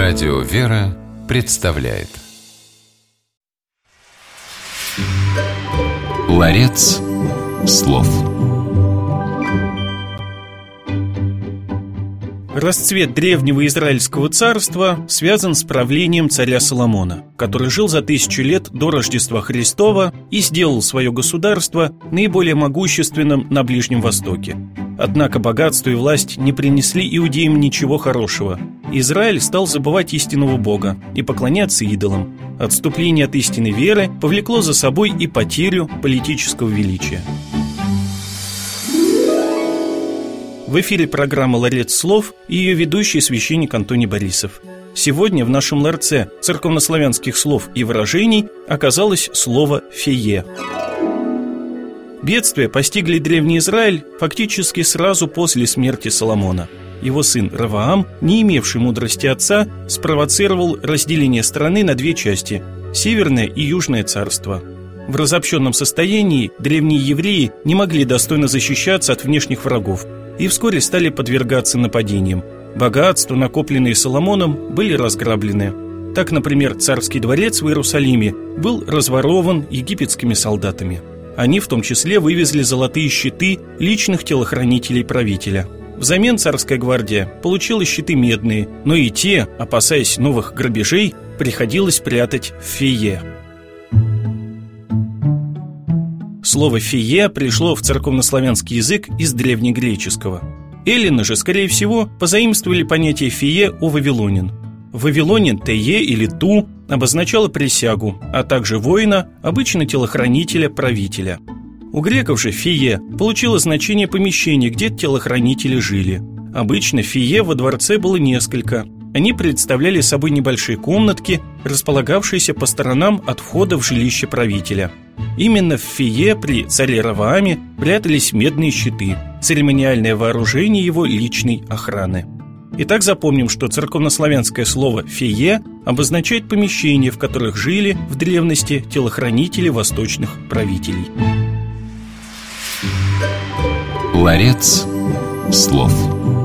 Радио «Вера» представляет Ларец слов. Расцвет древнего Израильского царства связан с правлением царя Соломона, который жил за 1000 лет до Рождества Христова и сделал свое государство наиболее могущественным на Ближнем Востоке. Однако богатство и власть не принесли иудеям ничего хорошего. Израиль стал забывать истинного Бога и поклоняться идолам. Отступление от истинной веры повлекло за собой и потерю политического величия. В эфире программа «Ларец слов» и ее ведущий священник Антоний Борисов. Сегодня в нашем ларце церковнославянских слов и выражений оказалось слово «фие». Бедствия постигли древний Израиль фактически сразу после смерти Соломона. Его сын Ровоам, не имевший мудрости отца, спровоцировал разделение страны на две части – Северное и Южное царство. В разобщенном состоянии древние евреи не могли достойно защищаться от внешних врагов и вскоре стали подвергаться нападениям. Богатства, накопленные Соломоном, были разграблены. Так, например, царский дворец в Иерусалиме был разворован египетскими солдатами. Они в том числе вывезли золотые щиты личных телохранителей правителя. Взамен царская гвардия получила щиты медные, но и те, опасаясь новых грабежей, приходилось прятать в фие. Слово «фие» пришло в церковнославянский язык из древнегреческого. Эллины же, скорее всего, позаимствовали понятие «фие» у вавилонян. Вавилонин «тее» или «ту» обозначало присягу, а также воина, обычно телохранителя правителя. У греков же «фие» получило значение помещения, где телохранители жили. Обычно «фие» во дворце было несколько. Они представляли собой небольшие комнатки, располагавшиеся по сторонам от входа в жилище правителя. Именно в фие при царе Ровоаме прятались медные щиты, церемониальное вооружение его личной охраны. Итак, запомним, что церковнославянское слово «фие» обозначает помещения, в которых жили в древности телохранители восточных правителей. Ларец слов.